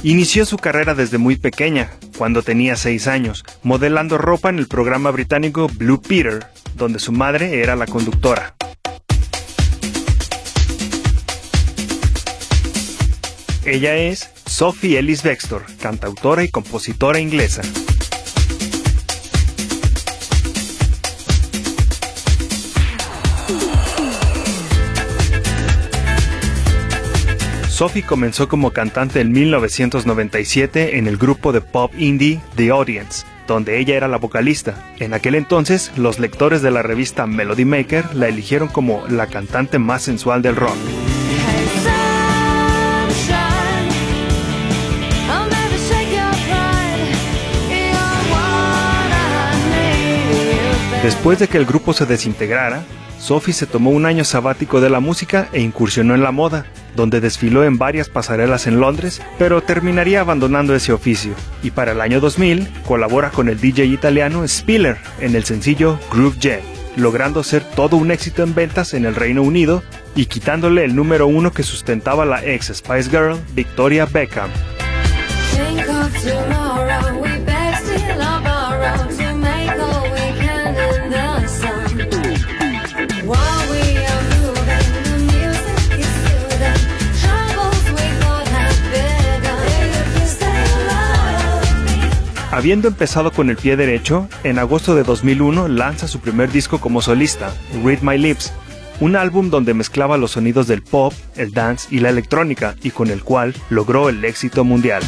Inició su carrera desde muy pequeña, cuando tenía 6 años, modelando ropa en el programa británico Blue Peter, donde su madre era la conductora. Ella es Sophie Ellis-Bextor, cantautora y compositora inglesa. Sophie comenzó como cantante en 1997 en el grupo de pop indie The Audience, donde ella era la vocalista. En aquel entonces, los lectores de la revista Melody Maker la eligieron como la cantante más sensual del rock. Después de que el grupo se desintegrara, Sophie se tomó un año sabático de la música e incursionó en la moda, donde desfiló en varias pasarelas en Londres, pero terminaría abandonando ese oficio. Y para el año 2000, colabora con el DJ italiano Spiller en el sencillo Groove Jet, logrando ser todo un éxito en ventas en el Reino Unido y quitándole el número 1 que sustentaba la ex Spice Girl Victoria Beckham. Habiendo empezado con el pie derecho, en agosto de 2001 lanza su primer disco como solista, Read My Lips, un álbum donde mezclaba los sonidos del pop, el dance y la electrónica, y con el cual logró el éxito mundial.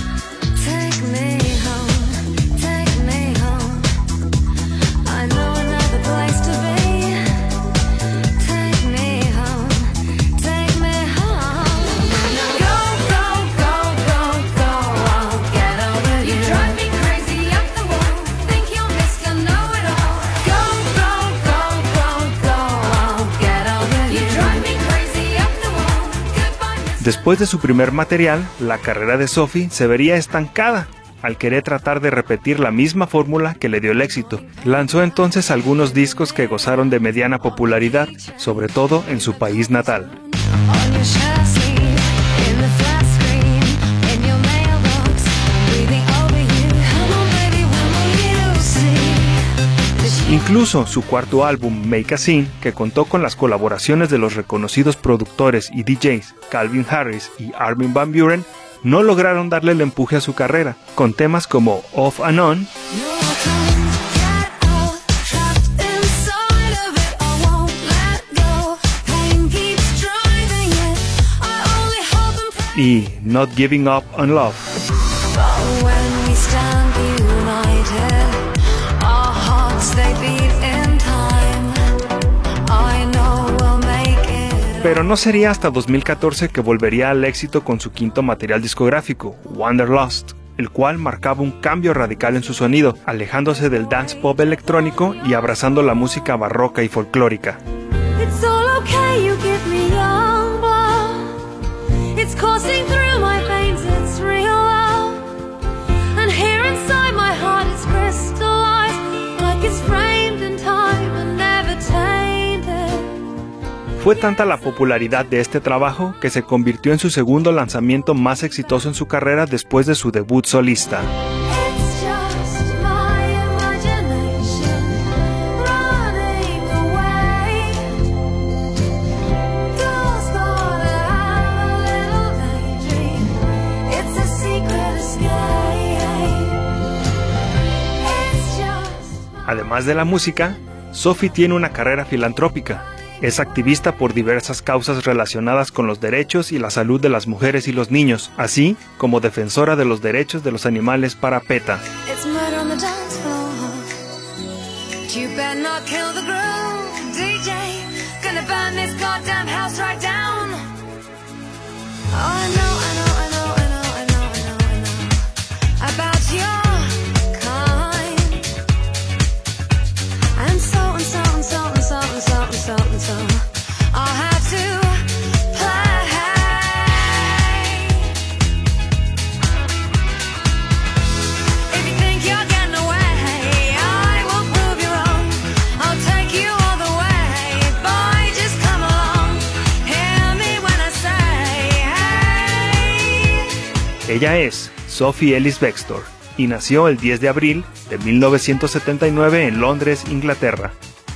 Después de su primer material, la carrera de Sophie se vería estancada, al querer tratar de repetir la misma fórmula que le dio el éxito. Lanzó entonces algunos discos que gozaron de mediana popularidad, sobre todo en su país natal. Incluso su cuarto álbum, Make a Scene, que contó con las colaboraciones de los reconocidos productores y DJs Calvin Harris y Armin van Buuren, no lograron darle el empuje a su carrera, con temas como Off and On y Not Giving Up on Love. Pero no sería hasta 2014 que volvería al éxito con su quinto material discográfico, Wanderlust, el cual marcaba un cambio radical en su sonido, alejándose del dance pop electrónico y abrazando la música barroca y folclórica. Fue tanta la popularidad de este trabajo que se convirtió en su segundo lanzamiento más exitoso en su carrera después de su debut solista. Además de la música, Sophie tiene una carrera filantrópica. Es activista por diversas causas relacionadas con los derechos y la salud de las mujeres y los niños, así como defensora de los derechos de los animales para PETA. Ella es Sophie Ellis Bextor, y nació el 10 de abril de 1979 en Londres, Inglaterra.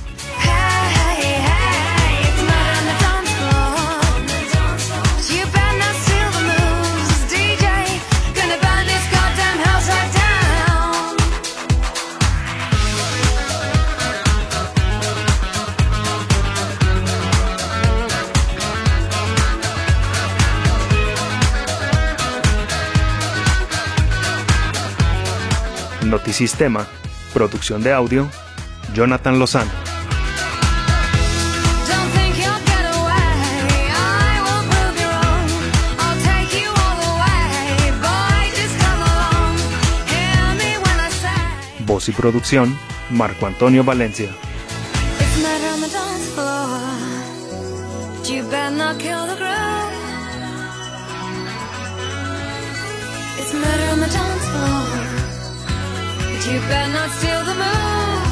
Notisistema, producción de audio, Jonathan Lozano. Voz y producción, Marco Antonio Valencia. You better not steal the moon.